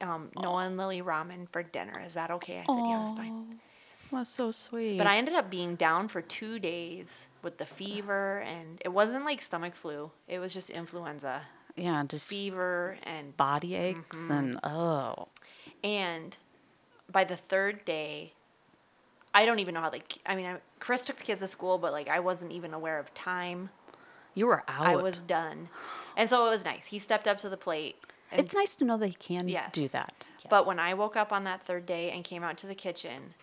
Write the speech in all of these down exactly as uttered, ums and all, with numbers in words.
um, Noah and Lily ramen for dinner. Is that okay? I said, yeah, that's fine. That's so sweet. But I ended up being down for two days with the fever, and it wasn't like stomach flu. It was just influenza. yeah, just Fever and body aches Mm-hmm. and oh, and by the third day, I don't even know how like I mean, I, Chris took the kids to school, but like I wasn't even aware of time. you were out. I was done, and so it was nice. He stepped up to the plate. And It's nice to know they can yes. do that. But when I woke up on that third day and came out to the kitchen,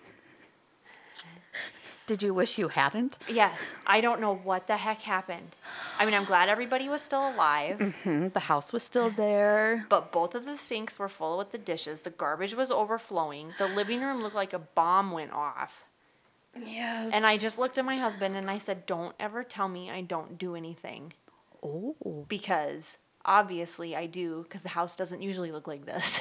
Did you wish you hadn't? yes, I don't know what the heck happened. I mean, I'm glad everybody was still alive, Hmm, the house was still there. but both of the sinks were full with the dishes. The garbage was overflowing. The living room looked like a bomb went off. Yes. And I just looked at my husband and I said, "Don't ever tell me I don't do anything." oh, Because obviously I do, because the house doesn't usually look like this.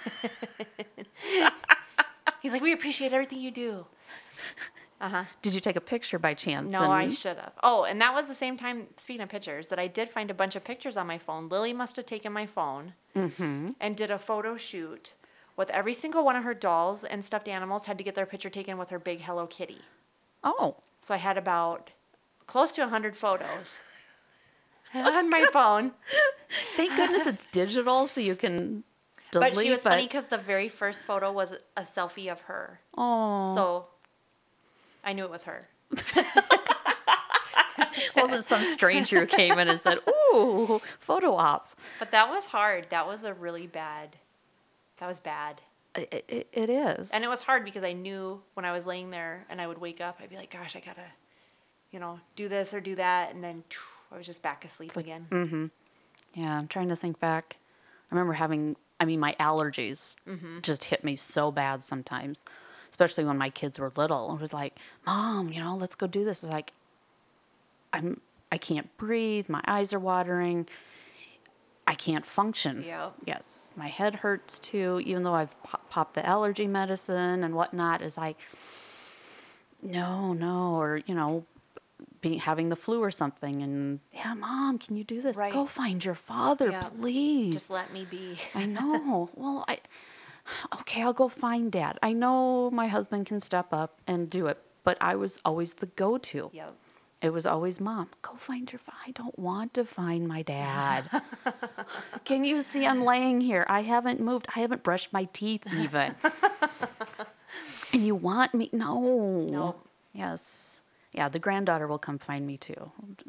He's like, "We appreciate everything you do." did you take a picture by chance? No, I and- should have. Oh, and that was the same time, speaking of pictures, that I did find a bunch of pictures on my phone. Lily must have taken my phone and did a photo shoot with every single one of her dolls and stuffed animals had to get their picture taken with her big Hello Kitty. Oh, So I had about close to one hundred photos on my phone. thank goodness it's digital, so you can delete. But she was funny because the very first photo was a selfie of her. Oh, So I knew it was her. wasn't some stranger who came in and said, "Ooh, photo op." But that was hard. That was a really bad, that was bad. It, it, it is. And it was hard because I knew when I was laying there and I would wake up, I'd be like, gosh, I gotta, you know, do this or do that. And then phew, I was just back asleep again. mm-hmm. Yeah, I'm trying to think back. I remember having, I mean, my allergies Mm-hmm. just hit me so bad sometimes, especially when my kids were little. It was like, Mom, you know, let's go do this. It's like, I'm, I can't breathe. My eyes are watering. I can't function. Yep. Yes. My head hurts too, even though I've pop- popped the allergy medicine and whatnot. Is like, no, no, or, you know, being, having the flu or something. And yeah, Mom, can you do this? Right. Go find your father, Yeah. please. Just let me be. I know. Well, I, okay, I'll go find Dad. I know my husband can step up and do it, but I was always the go-to. Yep. It was always, Mom, go find your, fa- I don't want to find my dad. Can you see I'm laying here? I haven't moved. I haven't brushed my teeth even. And you want me? No. No. Yes. Yeah, the granddaughter will come find me too.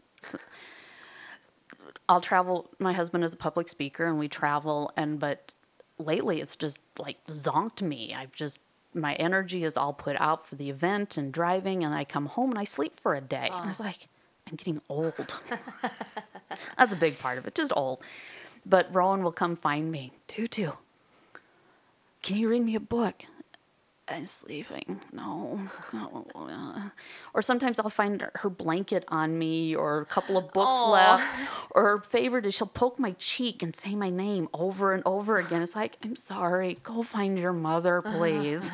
I'll travel. My husband is a public speaker and we travel, and but lately it's just like zonked me. I've just, my energy is all put out for the event and driving, and I come home and I sleep for a day. And I was like, I'm getting old. That's a big part of it, just old. But Rowan will come find me. Tutu, can you read me a book? I'm sleeping. No. Or sometimes I'll find her blanket on me or a couple of books Aw. left. Or her favorite is she'll poke my cheek and say my name over and over again. It's like, I'm sorry. Go find your mother, please.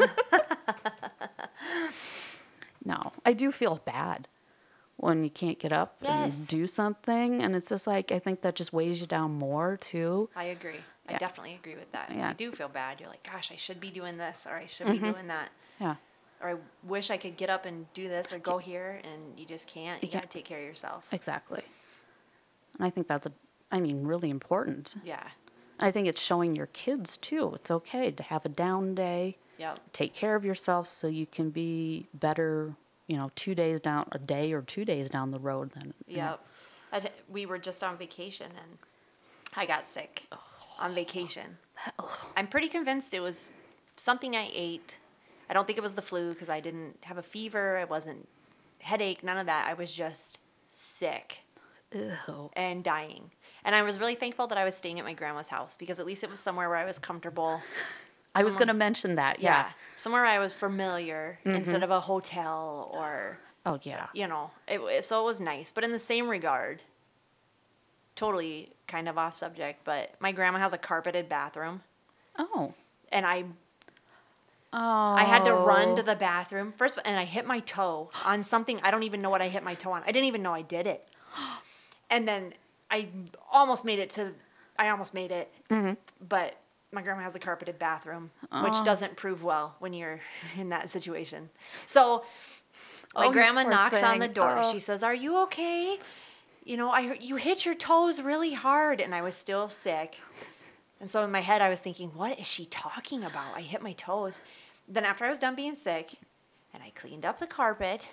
No, I do feel bad when you can't get up Yes. and do something. And it's just like, I think that just weighs you down more too. I agree. I Yeah. definitely agree with that. Yeah. You do feel bad. You're like, gosh, I should be doing this or I should be doing that. Yeah. Or I wish I could get up and do this or go here, and you just can't. You, You gotta can't. take care of yourself. Exactly. And I think that's a, I mean, really important. Yeah. And I think it's showing your kids too. It's okay to have a down day. Yep. Take care of yourself so you can be better, you know, two days down, a day or two days down the road then. you know. Yep. I'd- We were just on vacation and I got sick on vacation. I'm pretty convinced it was something I ate. I don't think it was the flu because I didn't have a fever. I wasn't headache, none of that. I was just sick Ew. and dying. And I was really thankful that I was staying at my grandma's house because at least it was somewhere where I was comfortable. I was Someone- going to mention that. Yeah. Yeah. Somewhere I was familiar instead of a hotel or, Oh, yeah. you know, it, it- so it was nice. But in the same regard, totally kind of off subject, but my grandma has a carpeted bathroom, Oh. and I Oh. I had to run to the bathroom first, and I hit my toe on something. I don't even know what I hit my toe on. I didn't even know I did it. And then I almost made it to, I almost made it, but my grandma has a carpeted bathroom, which doesn't prove well when you're in that situation. So my Oh, you grandma poor knocks on the thing. door. Oh. She says, "Are you okay? You know, I heard you hit your toes really hard," and I was still sick. And so in my head, I was thinking, what is she talking about? I hit my toes. Then after I was done being sick, and I cleaned up the carpet,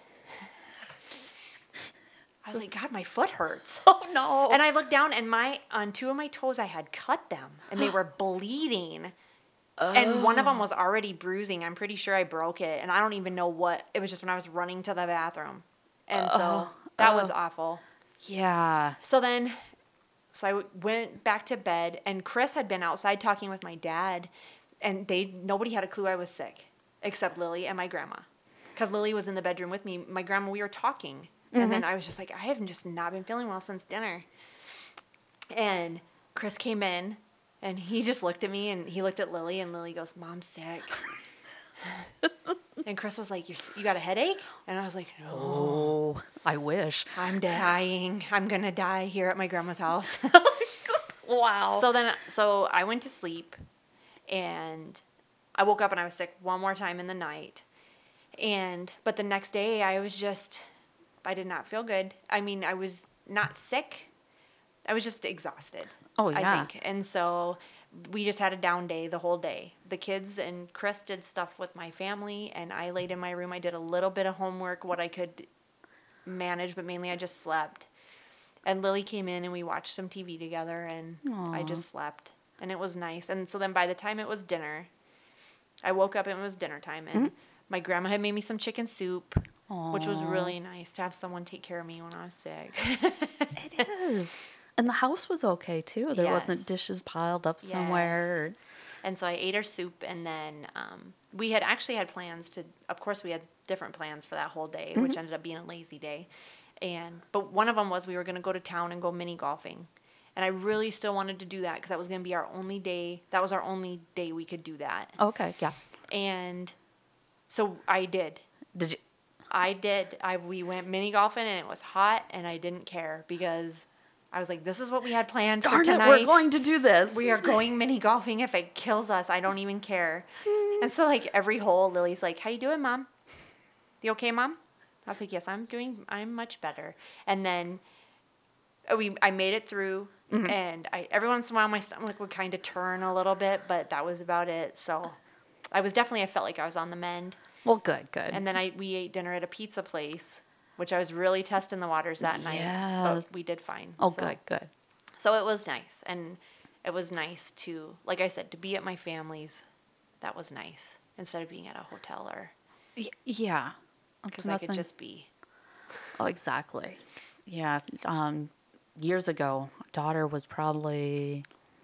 I was like, God, my foot hurts. Oh no. And I looked down, and my on two of my toes, I had cut them, and they were bleeding. And one of them was already bruising. I'm pretty sure I broke it, and I don't even know what. It was just when I was running to the bathroom. And so that was awful. Yeah. So then, so I went back to bed, and Chris had been outside talking with my dad, and they nobody had a clue I was sick, except Lily and my grandma. Because Lily was in the bedroom with me. My grandma, we were talking. And then I was just like, I have just not been feeling well since dinner. And Chris came in, and he just looked at me, and he looked at Lily, and Lily goes, "Mom's sick." And Chris was like, you you got a headache? And I was like, no, Oh, I wish. I'm dying. I'm going to die here at my grandma's house. Wow. So then, so I went to sleep, and I woke up and I was sick one more time in the night. And, but the next day I was just, I did not feel good. I mean, I was not sick. I was just exhausted. Oh, I yeah. think. And so we just had a down day the whole day. The kids and Chris did stuff with my family, and I laid in my room. I did a little bit of homework, what I could manage, but mainly I just slept. And Lily came in, and we watched some T V together, and I just slept. And it was nice. And so then by the time it was dinner, I woke up and it was dinner time, and Mm-hmm. my grandma had made me some chicken soup, which was really nice to have someone take care of me when I was sick. It is. And the house was okay too. There Yes. wasn't dishes piled up somewhere. Yes. And so I ate our soup, and then um, we had actually had plans to, of course, we had different plans for that whole day, which ended up being a lazy day. And but one of them was we were going to go to town and go mini golfing. And I really still wanted to do that because that was going to be our only day. That was our only day we could do that. Okay, yeah. And so I did. Did you? I did. I we went mini golfing, and it was hot, and I didn't care because I was like, this is what we had planned Darn for it, tonight. we're going to do this. We are going mini golfing. If it kills us, I don't even care. And so like every hole, Lily's like, "How you doing, Mom? You okay, Mom?" I was like, "Yes, I'm doing. I'm much better." And then uh, we, I made it through, and I every once in a while my stomach would kind of turn a little bit, but that was about it. So I was definitely. I felt like I was on the mend. Well, good, good. And then I we ate dinner at a pizza place, which I was really testing the waters that night. Yes. But we did fine. oh, So- good, good. so it was nice, and it was nice to, like I said, to be at my family's. That was nice instead of being at a hotel or Y- yeah. because It's I could nothing- just be. Oh, exactly. Yeah. Um, years ago, daughter was probably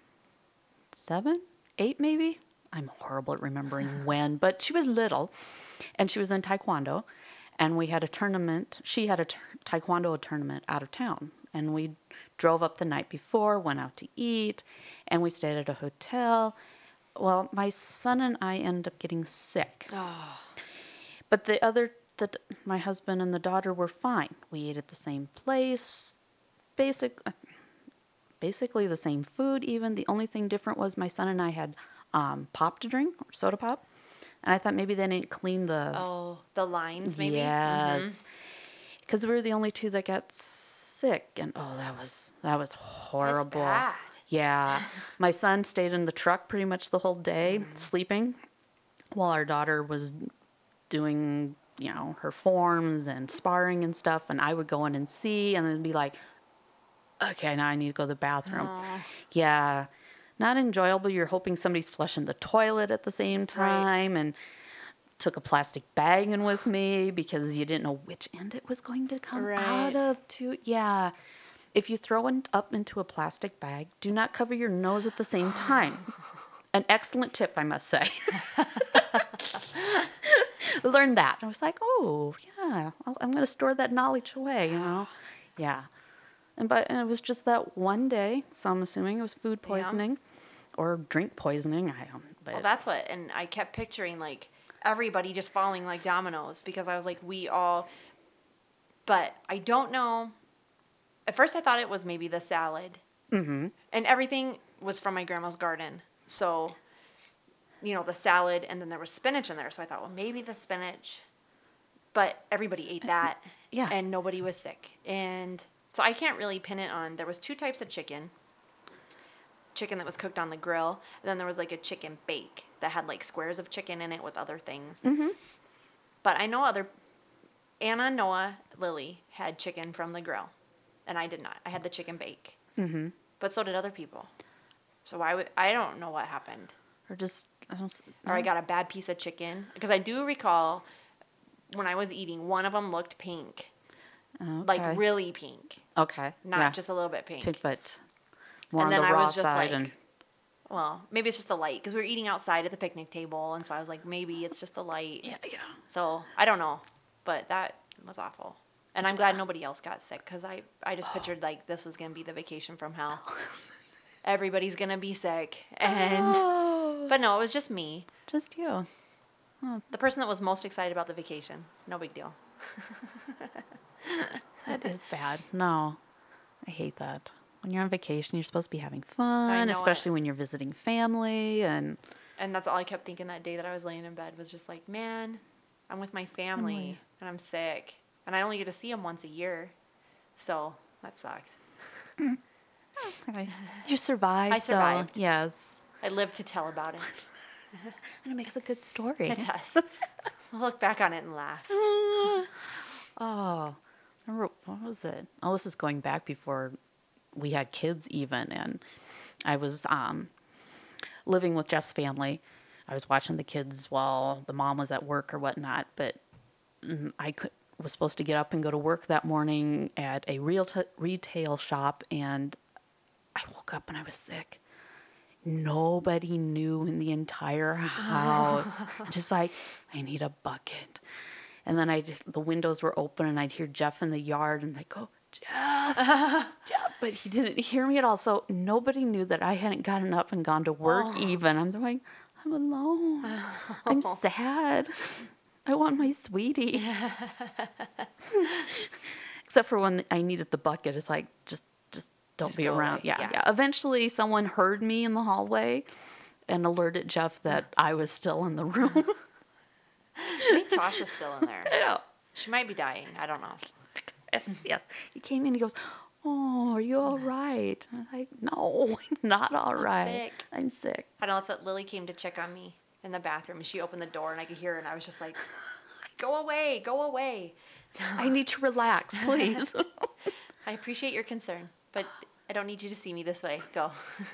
seven, eight, maybe. I'm horrible at remembering when, but she was little, and she was in taekwondo, and we had a tournament. She had a t- taekwondo tournament out of town, and we drove up the night before, went out to eat, and we stayed at a hotel. Well, my son and I ended up getting sick. But the other, the, my husband and the daughter were fine. We ate at the same place, basic, basically the same food even. The only thing different was my son and I had um, pop to drink, or soda pop. And I thought maybe they didn't clean the... Oh, the lines maybe. Yes. Because we were the only two that got sick. And oh, that was, that was horrible. bad. Yeah. My son stayed in the truck pretty much the whole day, sleeping, while our daughter was doing, you know, her forms and sparring and stuff. And I would go in and see and then be like, okay, now I need to go to the bathroom. Yeah. Not enjoyable. You're hoping somebody's flushing the toilet at the same time. And took a plastic bag in with me because you didn't know which end it was going to come Right. out of. Too. Yeah. If you throw it up into a plastic bag, do not cover your nose at the same time. An excellent tip, I must say. Learned that. I was like, oh, yeah, I'll, I'm going to store that knowledge away, you know? Yeah. And but and it was just that one day, so I'm assuming it was food poisoning or drink poisoning. I don't. But Well, that's what, and I kept picturing like everybody just falling like dominoes because I was like, we all. But I don't know. At first, I thought it was maybe the salad, mm-hmm. and everything was from my grandma's garden. So you know, the salad, and then there was spinach in there. So I thought, well, maybe the spinach, but everybody ate that. Yeah. And nobody was sick. And so I can't really pin it on, there was two types of chicken. Chicken that was cooked on the grill, and then there was like a chicken bake that had like squares of chicken in it with other things. Mm-hmm. But I know other, Anna, Noah, Lily had chicken from the grill, and I did not. I had the chicken bake. Mm-hmm. But so did other people. So why would, I don't know what happened. Or just, I don't, s- Or I got a bad piece of chicken. Because I do recall when I was eating, one of them looked pink. okay. Like really pink. Okay. Not yeah. just a little bit pink. Pink, but more And on then the I raw was just side. like, and well, maybe it's just the light. Because we were eating outside at the picnic table. And so I was like, maybe it's just the light. yeah, yeah. So I don't know. But that was awful. And I'm glad nobody else got sick. Because I, I just pictured like this was going to be the vacation from hell. Everybody's going to be sick. And, Oh, but no, it was just me. just you. The person that was most excited about the vacation. No big deal. That is bad. No, I hate that. When you're on vacation, you're supposed to be having fun, know especially when you're visiting family. And And that's all I kept thinking that day that I was laying in bed was just like, man, I'm with my family Family. and I'm sick. And I only get to see them once a year. So that sucks. okay. You survived. I survived. Though. Yes. I live to tell about it. And it makes a good story. It does. I'll look back on it and laugh. Oh, remember, what was it? Oh, this is going back before we had kids even. And I was um, living with Jeff's family. I was watching the kids while the mom was at work or whatnot. But mm, I could, was supposed to get up and go to work that morning at a real t- retail shop. And I woke up and I was sick. Nobody knew in the entire house. Just like, I need a bucket. And then I, the windows were open and I'd hear Jeff in the yard and I'd go, Jeff, Jeff. But he didn't hear me at all. So nobody knew that I hadn't gotten up and gone to work even. I'm going, I'm alone. I'm sad. I want my sweetie. Except for when I needed the bucket. It's like, just, just don't Just be go around. away. Yeah, Yeah. yeah. Eventually someone heard me in the hallway and alerted Jeff that I was still in the room. I think Tasha's still in there. I know. She might be dying. I don't know. Yes, yes. He came in, he goes, oh, are you all right? I'm like, no, I'm not all right. sick. I'm sick. I know that's what Lily came to check on me in the bathroom. And she opened the door and I could hear her and I was just like, go away, go away. I need to relax, please. I appreciate your concern, but I don't need you to see me this way. Go.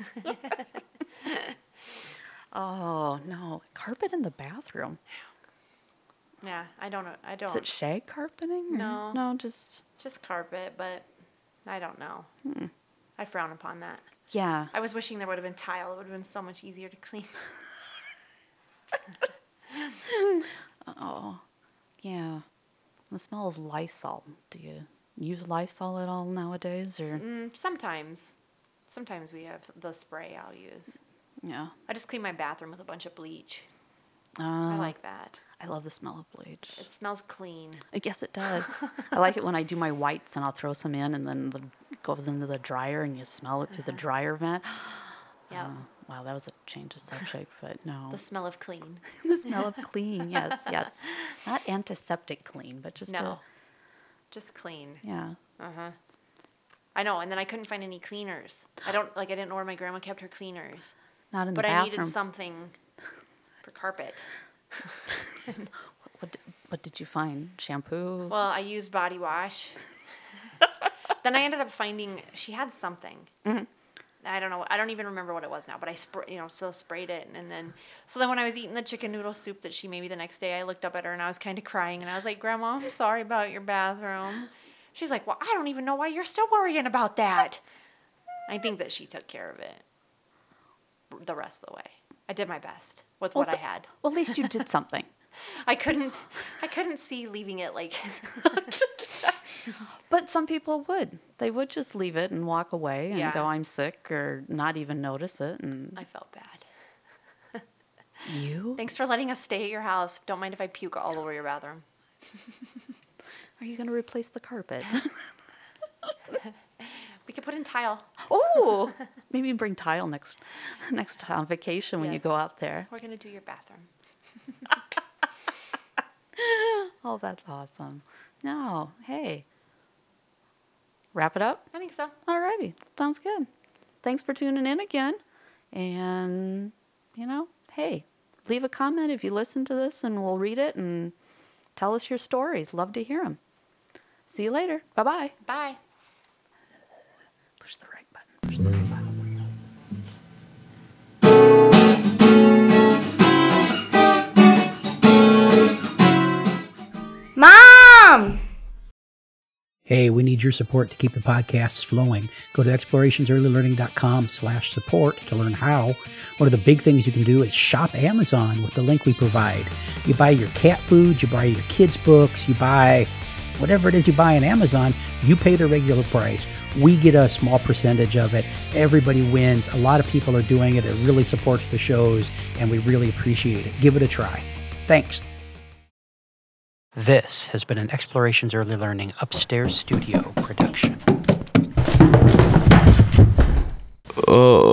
Oh, no. Carpet in the bathroom. Yeah, I don't know. I don't. Is it shag carpeting? or- No. No, just, It's just carpet, but I don't know. I frown upon that. yeah. I was wishing there would have been tile. It would have been so much easier to clean. Oh, yeah. The smell of Lysol. Do you use Lysol at all nowadays? Or Mm, sometimes. Sometimes we have the spray I'll use. yeah. I just clean my bathroom with a bunch of bleach. Uh, I like that. I love the smell of bleach. It smells clean. I guess it does. I like it when I do my whites and I'll throw some in and then the, it goes into the dryer and you smell it through the dryer vent. Yeah. Oh, wow, that was a change of subject, but no. The smell of clean. The smell of clean, yes, yes. Not antiseptic clean, but just No. a, Just clean. yeah. I know, and then I couldn't find any cleaners. I don't like I didn't know where my grandma kept her cleaners. Not in But the I bathroom. needed something for carpet. What, did, what did you find? Shampoo? Well, I used body wash. Then I ended up finding she had something. Mm-hmm. I don't know. I don't even remember what it was now. But I spray, you know, still sprayed it, and then so then when I was eating the chicken noodle soup that she made me the next day, I looked up at her and I was kind of crying, and I was like, "Grandma, I'm sorry about your bathroom." She's like, "Well, I don't even know why you're still worrying about that." I think that she took care of it the rest of the way. I did my best with what I th- had. Well, at least you did something. I couldn't I couldn't see leaving it like But some people would. They would just leave it and walk away and Yeah. go, I'm sick, or not even notice it. And I felt bad. you? Thanks for letting us stay at your house. Don't mind if I puke all over your bathroom. Are you going to replace the carpet? We We could put in tile. Oh, maybe bring tile next next uh, vacation when you Yes. go out there. We're gonna do your bathroom. Oh, that's awesome. No, hey. Wrap it up? I think so. Alrighty, sounds good. Thanks for tuning in again. And, you know, hey, leave a comment if you listen to this and we'll read it and tell us your stories. Love to hear them. See you later. Bye-bye. Bye. Push the right button. Push the right button. Mom! Hey, we need your support to keep the podcasts flowing. Go to explorationsearlylearning.com slash support to learn how. One of the big things you can do is shop Amazon with the link we provide. You buy your cat food, you buy your kids' books, you buy whatever it is you buy on Amazon, you pay the regular price. We get a small percentage of it. Everybody wins. A lot of people are doing it. It really supports the shows, and we really appreciate it. Give it a try. Thanks. This has been an Explorations Early Learning Upstairs Studio production. Oh.